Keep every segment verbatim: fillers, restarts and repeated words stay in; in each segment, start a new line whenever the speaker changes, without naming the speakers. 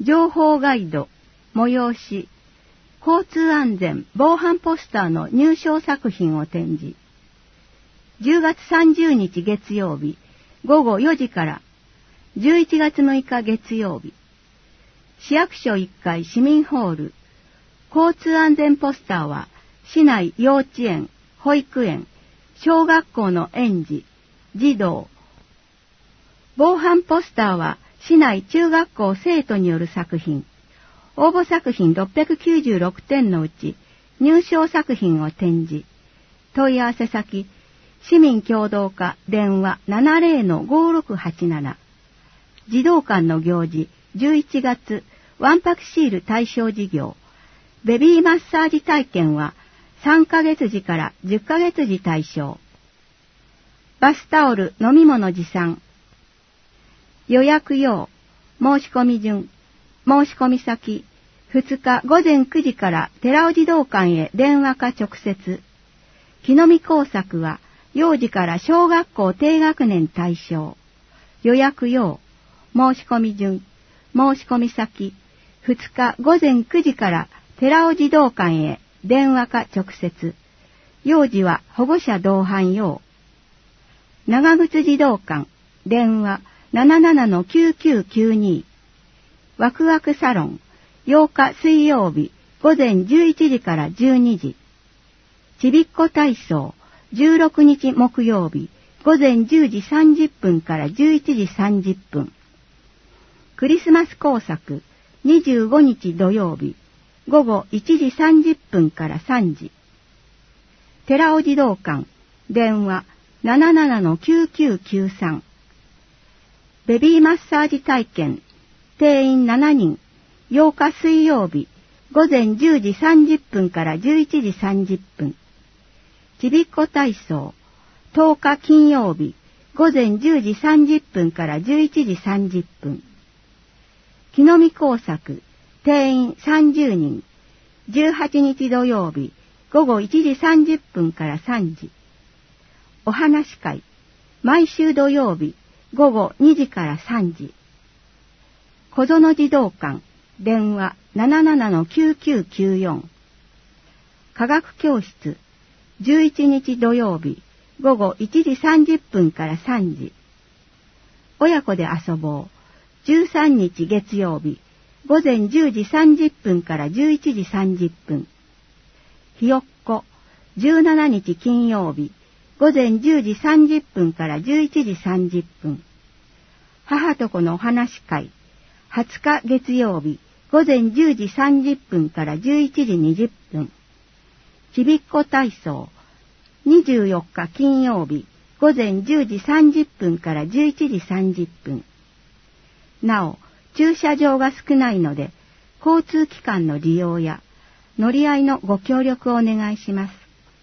情報ガイド、催し、交通安全防犯ポスターの入賞作品を展示。じゅうがつさんじゅうにち月曜日、ごごよじから、じゅういちがつむいか月曜日、市役所いっかい市民ホール、交通安全ポスターは、市内幼稚園、保育園、小学校の園児、児童。防犯ポスターは、市内中学校生徒による作品。応募作品ろっぴゃくきゅうじゅうろくてんのうち、入賞作品を展示。問い合わせ先、市民協同課電話 ななぜろ のごろくはちなな。児童館の行事、じゅういちがつ、わんぱくシール対象事業。ベビーマッサージ体験は、さんかげつじからじゅっかげつじ対象。バスタオル飲み物持参。予約用、申し込み順、申し込み先、ふつかごぜんくじから寺尾児童館へ電話か直接。木の実工作は、幼児から小学校低学年対象。予約用、申し込み順、申し込み先、ふつかごぜんくじから寺尾児童館へ電話か直接。幼児は保護者同伴用。長靴児童館、電話 ななななのきゅうきゅうきゅうに。ワクワクサロン、ようか水曜日、午前じゅういちじからじゅうにじ。ちびっこ体操、じゅうろくにち木曜日、午前じゅうじさんじゅっぷんからじゅういちじさんじゅっぷん。クリスマス工作、にじゅうごにち土曜日、午後いちじさんじゅっぷんからさんじ。寺尾児童館、電話 ななななのきゅうきゅうきゅうさん。ベビーマッサージ体験、定員しちにん、ようか水曜日、午前じゅうじさんじゅっぷんからじゅういちじさんじゅっぷん。ちびっこ体操、とおか金曜日、午前じゅうじさんじゅっぷんからじゅういちじさんじゅっぷん。木の実工作、定員さんじゅうにん、じゅうはちにち土曜日、午後いちじさんじゅっぷんからさんじ。お話会、毎週土曜日、午後にじからさんじ。小園児童館、電話 ななななのきゅうきゅうきゅうよん。科学教室、じゅういちにち土曜日、午後いちじさんじゅっぷんからさんじ。親子で遊ぼう、じゅうさんにち月曜日、午前じゅうじさんじゅっぷんからじゅういちじさんじゅっぷん。ひよっこ、じゅうしちにち金曜日、午前じゅうじさんじゅっぷんからじゅういちじさんじゅっぷん。母と子のお話会、はつか月曜日、午前じゅうじさんじゅっぷんからじゅういちじにじゅっぷん。ちびっこ体操、にじゅうよっか金曜日、午前じゅうじさんじゅっぷんからじゅういちじさんじゅっぷん。なお、駐車場が少ないので、交通機関の利用や乗り合いのご協力をお願いします。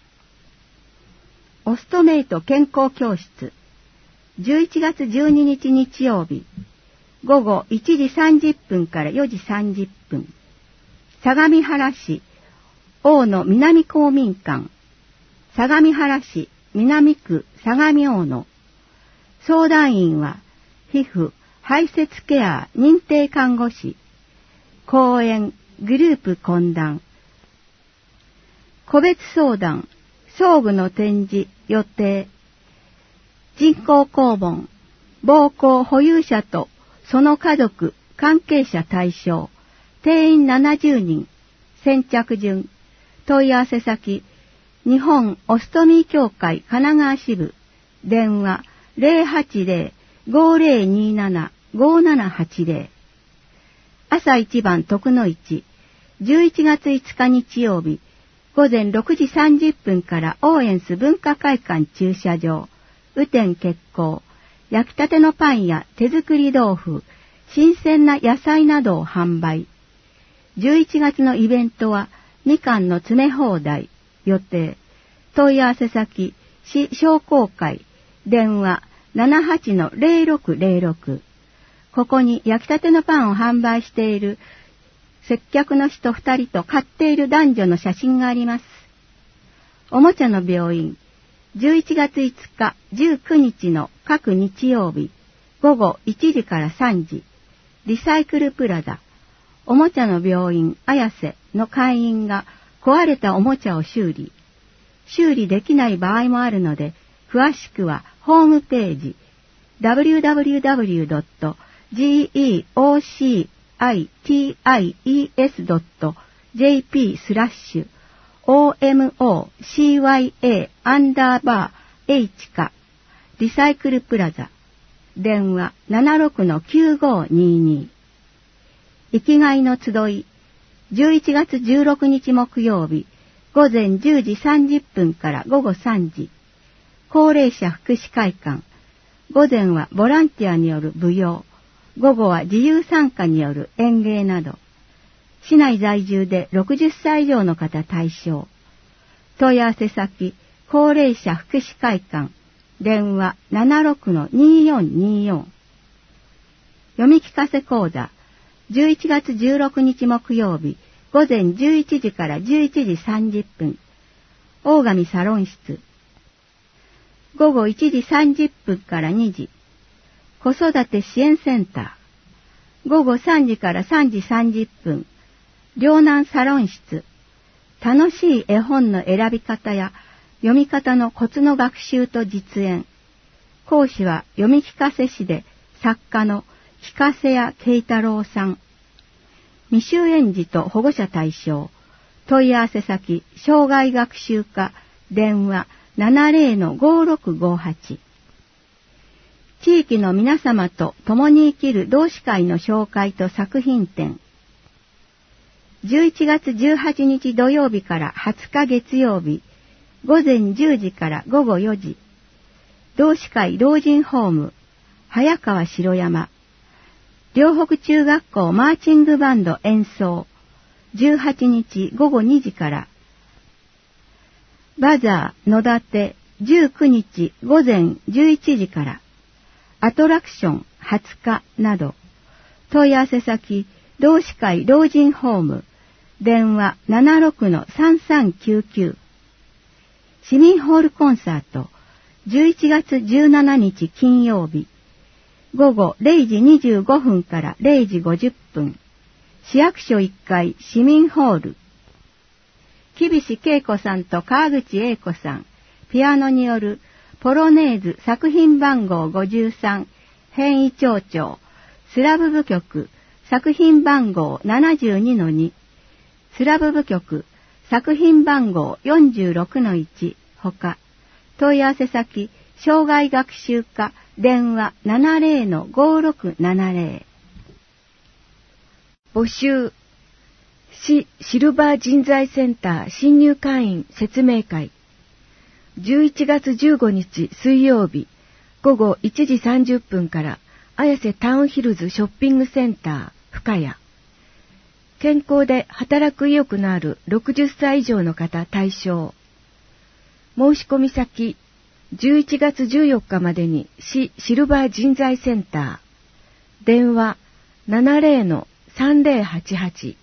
オストメイト健康教室、じゅういちがつじゅうににち日曜日、午後いちじさんじゅっぷんからよじさんじゅっぷん。相模原市大野南公民館、相模原市南区相模大野。相談員は皮膚排泄ケア認定看護師。講演グループ懇談。個別相談装具の展示予定。人工肛門膀胱保有者とその家族関係者対象。定員ななじゅうにん。先着順。問い合わせ先、日本オストミー協会神奈川支部、電話 ゼロはちゼロ ごゼロになな ごななはちゼロ。朝一番徳の市、じゅういちがついつか日曜日、午前ろくじさんじゅっぷんからオーエンス文化会館駐車場、雨天決行、焼きたてのパンや手作り豆腐、新鮮な野菜などを販売。じゅういちがつのイベントは、みかんの詰め放題、予定。問い合わせ先、市商工会、電話 ななはちのゼロろくゼロろく。ここに焼きたてのパンを販売している接客の人ふたりと買っている男女の写真があります。おもちゃの病院、じゅういちがついつか、じゅうくにちの各日曜日、午後いちじからさんじ、リサイクルプラザ、 おもちゃの病院綾瀬の会員が壊れたおもちゃを修理。修理できない場合もあるので、詳しくはホームページ ダブリューダブリューダブリュードットジーイーオーシーアイティーアイイーエスドットジェーピー スラッシュ オーエムオーシーワイエー アンダーバー H かリサイクルプラザ電話 ななろくのきゅうごにーにー 生きがいの集いじゅういちがつじゅうろくにち木曜日午前じゅうじさんじゅっぷんから午後さんじ高齢者福祉会館午前はボランティアによる舞踊午後は自由参加による演芸など市内在住でろくじゅっさい以上の方対象問い合わせ先高齢者福祉会館電話 ななろくのにーよんにーよん 読み聞かせ講座じゅういちがつじゅうろくにち木曜日午前じゅういちじからじゅういちじさんじゅっぷん大神サロン室午後いちじさんじゅっぷんからにじ子育て支援センター午後さんじからさんじさんじゅっぷん両南サロン室楽しい絵本の選び方や読み方のコツの学習と実演講師は読み聞かせ師で作家の聞かせや慶太郎さん未就園児と保護者対象問い合わせ先障害学習課電話 ななぜろのごろくごはち地域の皆様と共に生きる同志会の紹介と作品展じゅういちがつじゅうはちにち土曜日からはつか月曜日午前じゅうじから午後よじ同志会老人ホーム早川城山両北中学校マーチングバンド演奏じゅうはちにち午後にじからバザー野立じゅうくにち午前じゅういちじからアトラクションはつかなど問い合わせ先同志会老人ホーム電話 ななろくのさんさんきゅうきゅう 市民ホールコンサートじゅういちがつじゅうしちにち金曜日午後れいじにじゅうごふんかられいじごじゅっぷん市役所いっかい市民ホール木菱恵子さんと川口英子さんピアノによるポロネーズ作品番号ごじゅうさん変異長調スラブ舞曲作品番号 ななじゅうにのに スラブ舞曲作品番号 よんじゅうろくのいちほか問い合わせ先障害学習課電話 ななぜろのごろくななぜろ 募集市シルバー人材センター新入会員説明会じゅういちがつじゅうごにち水曜日午後いちじさんじゅっぷんから綾瀬タウンヒルズショッピングセンター深谷健康で働く意欲のあるろくじゅっさい以上の方対象申し込み先じゅういちがつじゅうよっかまでに市シルバー人材センター電話 ななぜろのさんぜろはちはち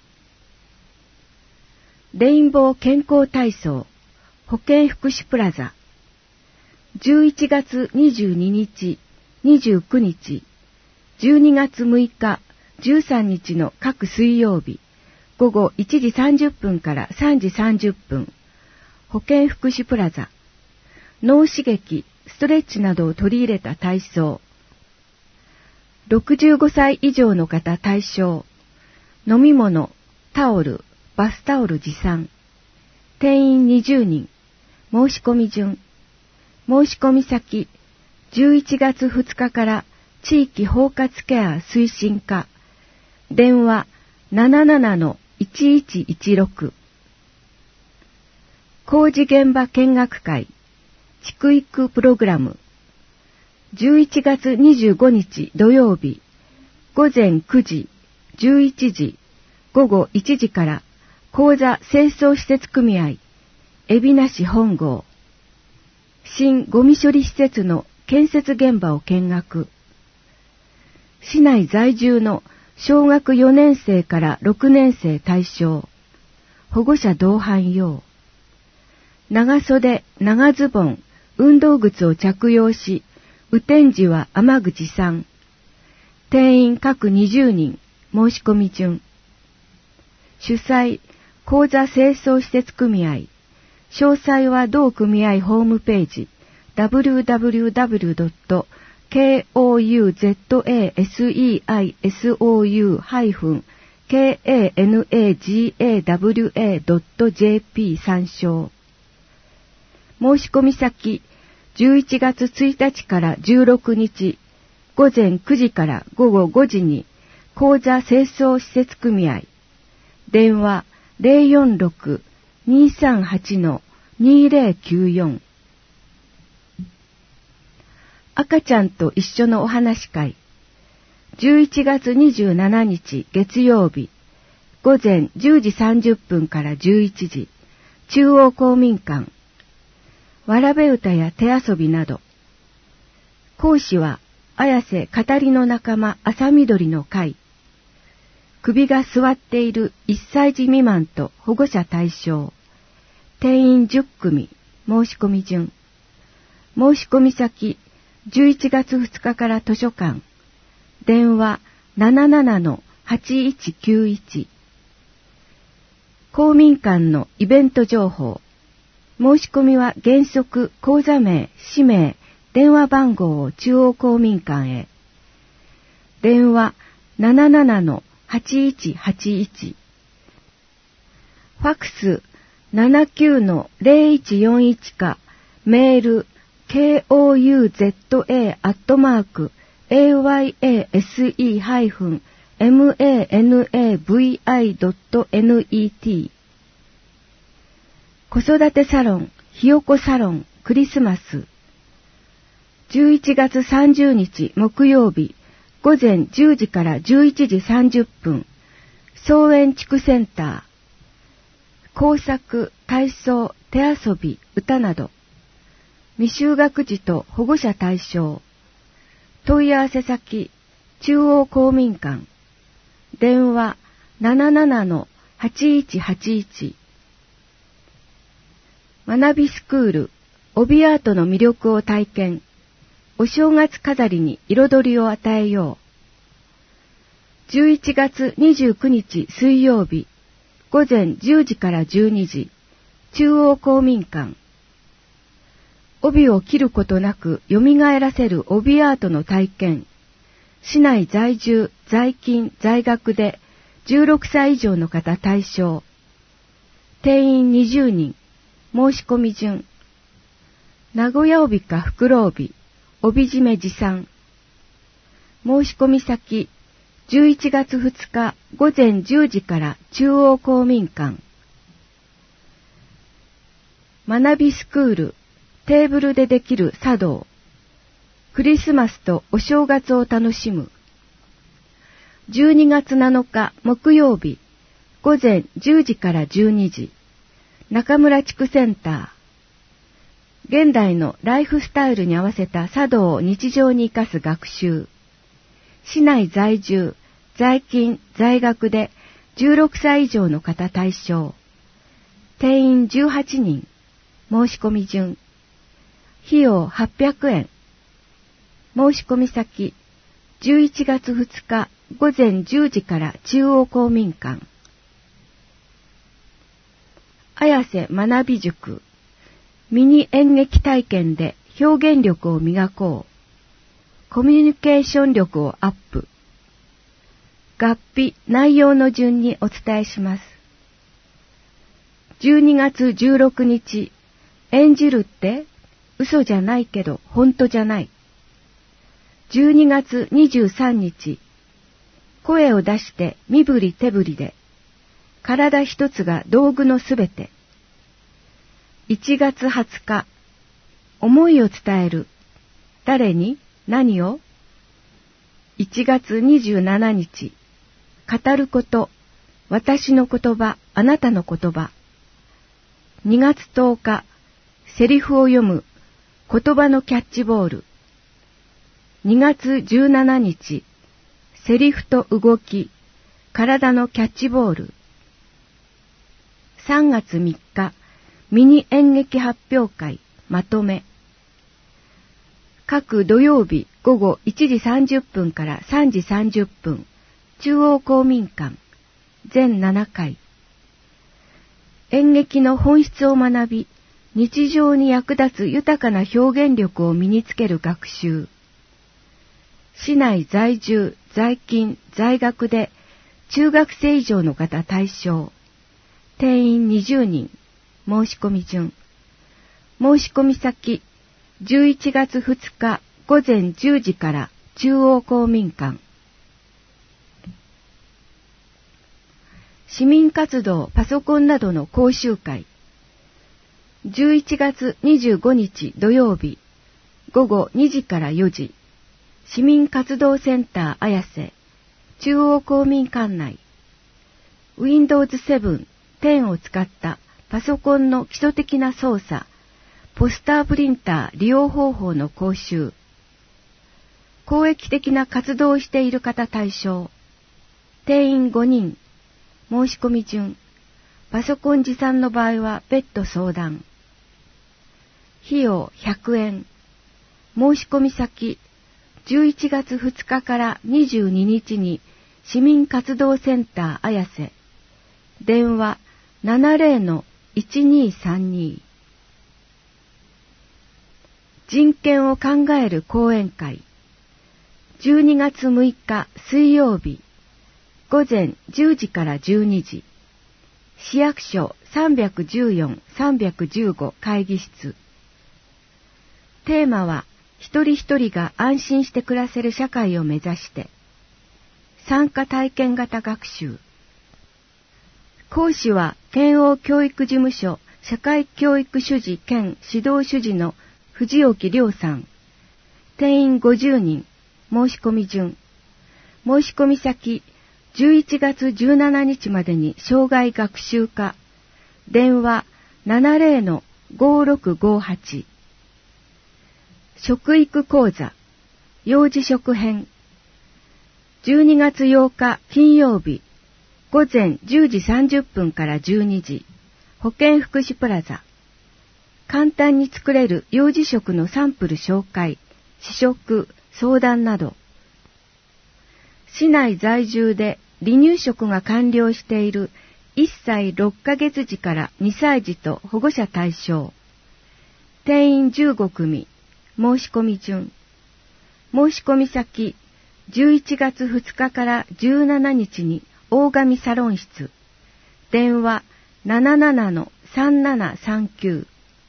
レインボー健康体操保健福祉プラザじゅういちがつにじゅうににち、にじゅうくにち、じゅうにがつむいか、じゅうさんにちの各水曜日午後いちじさんじゅっぷんからさんじさんじゅっぷん保健福祉プラザ脳刺激、ストレッチなどを取り入れた体操ろくじゅうごさい以上の方対象飲み物、タオル、バスタオル持参定員にじゅうにん申し込み順申し込み先じゅういちがつふつかから地域包括ケア推進課電話 ななななのいちいちいちろく 工事現場見学会地育プログラムじゅういちがつにじゅうごにち土曜日午前くじ、じゅういちじ、午後いちじから講座清掃施設組合海老名市本郷新ゴミ処理施設の建設現場を見学市内在住の小学よねんせいからろくねんせい対象保護者同伴用長袖、長ズボン、運動靴を着用し雨天時は雨口さん定員各にじゅうにん申し込み順主催、口座清掃施設組合。詳細は同組合ホームページ ダブリューダブリューダブリュードットコウザセイソウ ハイフン ケーエーエヌエージーエーダブリューエードットジェーピー 参照。申し込み先、じゅういちがつついたちからじゅうろくにち、午前くじから午後ごじに、口座清掃施設組合。電話 ゼロよんろく にーさんはち にーゼロきゅうよん。赤ちゃんと一緒のお話会。じゅういちがつにじゅうしちにち月曜日、午前じゅうじさんじゅっぷんからじゅういちじ、中央公民館。わらべ歌や手遊びなど。講師は、綾瀬語りの仲間朝緑の会。首が座っているいっさいじ未満と保護者対象。定員じゅっくみ、申し込み順。申し込み先、じゅういちがつふつかから図書館。電話 ななななのはちいちきゅういち。公民館のイベント情報。申し込みは原則口座名、氏名、電話番号を中央公民館へ。電話 ななななのはちいちはちいち。ファクス ななきゅうのゼロいちよんいち かメール コウザ アットマーク エーワイエーエスイー ハイフン マナビ ドットネット。 子育てサロン、ひよこサロン、クリスマス。じゅういちがつさんじゅうにち木曜日、午前じゅうじからじゅういちじさんじゅっぷん、草園地区センター。工作、体操、手遊び、歌など。未就学児と保護者対象。問い合わせ先、中央公民館。電話 ななななのはちいちはちいち。学びスクール、帯アートの魅力を体験。お正月飾りに彩りを与えよう。じゅういちがつにじゅうくにち水曜日、午前じゅうじからじゅうにじ、中央公民館。帯を切ることなく蘇らせる帯アートの体験。市内在住、在勤、在学でじゅうろくさい以上の方対象。定員にじゅうにん。申し込み順。名古屋帯か袋帯、帯締め持参。申し込み先、じゅういちがつふつか午前じゅうじから中央公民館。学びスクール、テーブルでできる茶道。クリスマスとお正月を楽しむ。じゅうにがつなのか木曜日、午前じゅうじからじゅうにじ、中村地区センター。現代のライフスタイルに合わせた茶道を日常に生かす学習。市内在住、在勤、在学でじゅうろくさい以上の方対象。定員じゅうはちにん。申し込み順。費用はっぴゃくえん。申し込み先、じゅういちがつふつか午前じゅうじから中央公民館。綾瀬学び塾。ミニ演劇体験で表現力を磨こう。コミュニケーション力をアップ。学費、内容の順にお伝えします。じゅうにがつじゅうろくにち、演じるって嘘じゃないけど本当じゃない。じゅうにがつにじゅうさんにち、声を出して身振り手振りで、体一つが道具のすべて。いちがつはつか、思いを伝える。誰に何を ?いちがつにじゅうしちにち、語ること、私の言葉、あなたの言葉。にがつとおか、セリフを読む、言葉のキャッチボール。にがつじゅうしちにち、セリフと動き、体のキャッチボール。さんがつみっか、ミニ演劇発表会、まとめ。各土曜日午後いちじさんじゅっぷんからさんじさんじゅっぷん、中央公民館、全ななかい。 演劇の本質を学び、日常に役立つ豊かな表現力を身につける学習。市内在住、在勤、在学で中学生以上の方対象。定員にじゅうにん。申し込み順。申し込み先、じゅういちがつふつかごぜんじゅうじから中央公民館。市民活動パソコンなどの講習会。じゅういちがつにじゅうごにち土曜日、ごごにじからよじ、市民活動センター綾瀬、中央公民館内。ウィンドウズセブン、テンを使ったパソコンの基礎的な操作、ポスタープリンター利用方法の講習。公益的な活動をしている方対象。定員ごにん。申し込み順。パソコン持参の場合は別途相談。費用ひゃくえん。申し込み先、じゅういちがつふつかからにじゅうににちに市民活動センター綾瀬。電話 ななぜろのいちにーさんに。人権を考える講演会。じゅうにがつむいか水曜日、ごぜんじゅうじからじゅうにじ。市役所さんびゃくじゅうよん、さんびゃくじゅうご会議室。テーマは、一人一人が安心して暮らせる社会を目指して。参加体験型学習。講師は、県央教育事務所社会教育主事兼指導主事の藤沖亮さん。定員ごじゅうにん。申し込み順。申し込み先、じゅういちがつじゅうしちにちまでに生涯学習科。電話 ななぜろのごろくごはち。食育講座、幼児食編。じゅうにがつようか金曜日、ごぜんじゅうじさんじゅっぷんからじゅうにじ、保健福祉プラザ。簡単に作れる幼児食のサンプル紹介、試食、相談など。市内在住で離乳食が完了しているいっさいろっかげつじからにさいじと保護者対象。定員じゅうごくみ。申し込み順。申し込み先、じゅういちがつふつかからじゅうしちにちに大神サロン室。電話 ななななのさんななさんきゅう。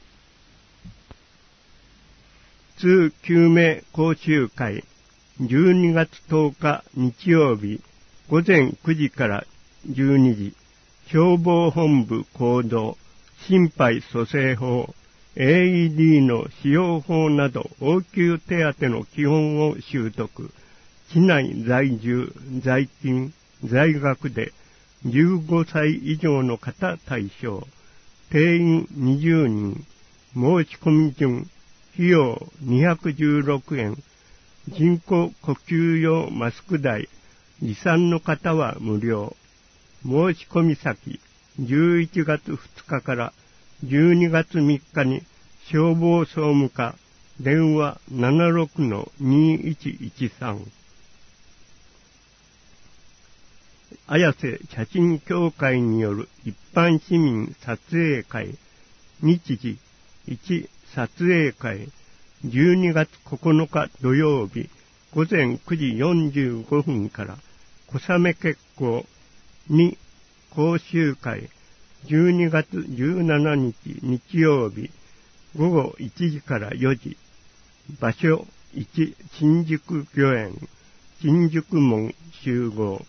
通救命講習会。じゅうにがつとおか日曜日、ごぜんくじからじゅうにじ、消防本部行動、心肺蘇生法、エーイーディー の使用法など応急手当の基本を習得。市内在住、在勤、在学でじゅうごさい以上の方対象。定員にじゅうにん。申し込み順。費用にひゃくじゅうろくえん。人工呼吸用マスク代。持参の方は無料。申し込み先、じゅういちがつふつかからじゅうにがつみっかに消防総務課。電話 ななろくのにいちいちさん。綾瀬写真協会による一般市民撮影会。日時いち撮影会。じゅうにがつここのか土曜日、ごぜんくじよんじゅうごふんから小雨決行。に講習会。じゅうにがつじゅうしちにち日曜日、ごごいちじからよじ。場所いち新宿御苑、新宿門集合。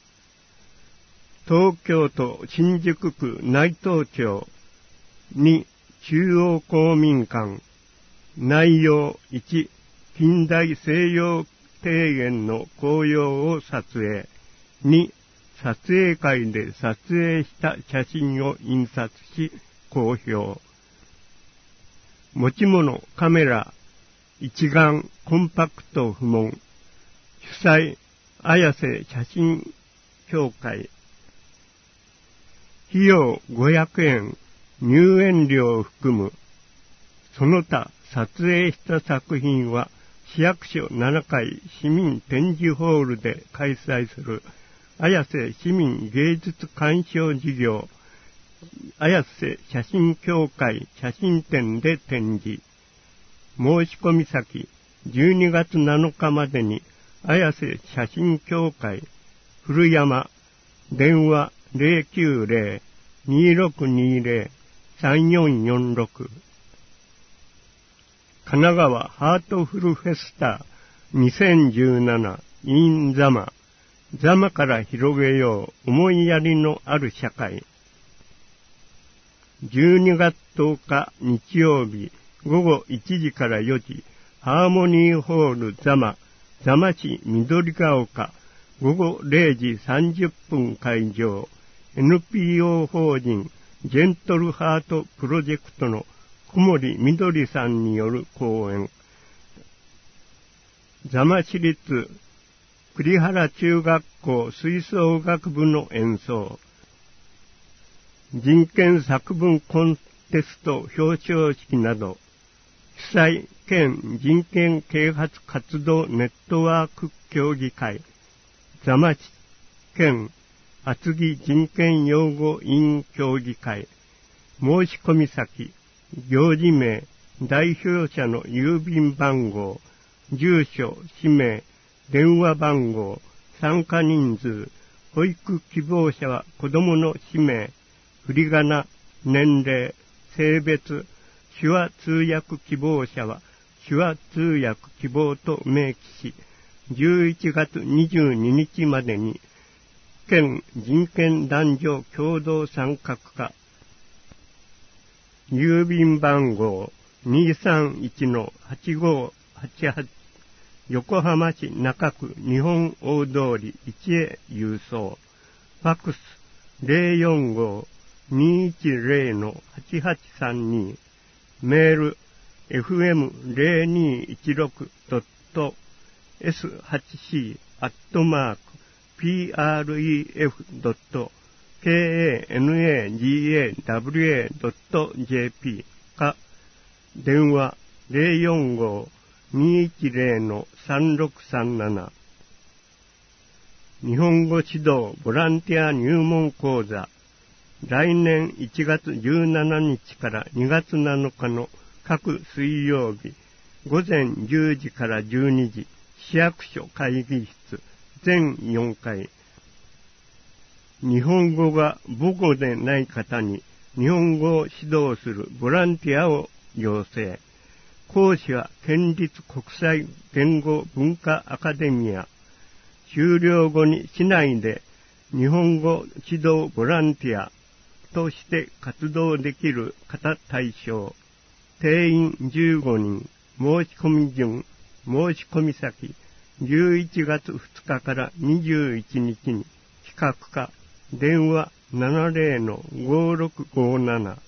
東京都新宿区内藤町。に中央公民館。内容いち近代西洋庭園の紅葉を撮影。に撮影会で撮影した写真を印刷し公表。持ち物カメラ一眼コンパクト不問。主催綾瀬写真協会。費用ごひゃくえん。入園料を含む。その他撮影した作品は市役所ななかい市民展示ホールで開催する綾瀬市民芸術鑑賞事業綾瀬写真協会写真展で展示。申し込み先、じゅうにがつなのかまでに、綾瀬写真協会、古山、電話 ゼロきゅうゼロ にーろくにーゼロ さんよんよんろく。神奈川ハートフルフェスタにせんじゅうなな in ザマ。ザマから広げよう思いやりのある社会。じゅうにがつとおか日曜日ごごいちじからよじ、ハーモニーホールザマ、ザマ市緑が丘、ごごれいじさんじゅっぷん会場、エヌピーオー 法人ジェントルハートプロジェクトの小森みどりさんによる講演。ザマ市立栗原中学校吹奏楽部の演奏。人権作文コンテスト表彰式など、主催県人権啓発活動ネットワーク協議会、座間市県厚木人権擁護委員協議会、申し込み先、行事名、代表者の郵便番号、住所、氏名、電話番号、参加人数、保育希望者は子供の氏名、振り仮名、年齢、性別、手話通訳希望者は手話通訳希望と明記し、じゅういちがつにじゅうににちまでに、県人権男女共同参画課、郵便番号 にーさんいちのはちごはちはち、横浜市中区日本大通りいちへ郵送、ファックス ゼロよんご にーいちゼロのはちはちさんに、メール エフエムゼロにいちろくドットエスはちシー アットマーク ピーアールイーエフ ドット ケーエーエヌエージーエーダブリューエー ドット ジェーピー か、電話 ゼロよんご にーいちゼロのさんろくさんなな。日本語指導ボランティア入門講座、来年いちがつじゅうしちにちからにがつなのかの各水曜日、午前じゅうじからじゅうにじ、市役所会議室、全よんかい。日本語が母語でない方に日本語を指導するボランティアを要請。講師は県立国際言語文化アカデミア。終了後に市内で日本語指導ボランティアとして活動できる方対象。定員じゅうごにん。申し込み順。申し込み先。じゅういちがつふつかからにじゅういちにちに企画課。電話 ななゼロのごろくごなな。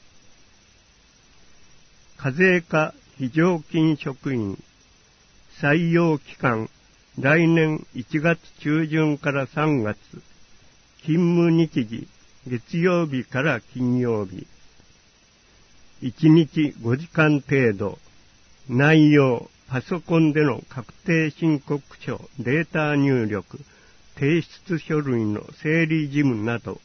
課税課非常勤職員。採用期間。来年いちがつ中旬からさんがつ。勤務日時。月曜日から金曜日。いちにちごじかん程度。内容、パソコンでの確定申告書、データ入力、提出書類の整理事務など。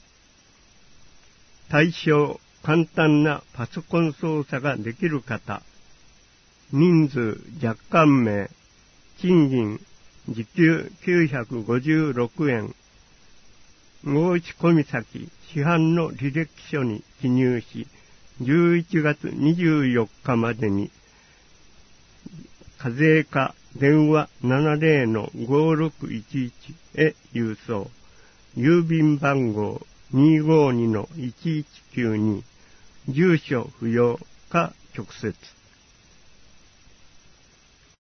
対象、簡単なパソコン操作ができる方。人数、若干名。賃金、時給きゅうひゃくごじゅうろくえん。申し込み先、市販の履歴書に記入し、じゅういちがつにじゅうよっかまでに、課税課電話 ななゼロのごろくいちいち へ郵送。郵便番号 にーごにのいちいちきゅうに。住所不要か直接。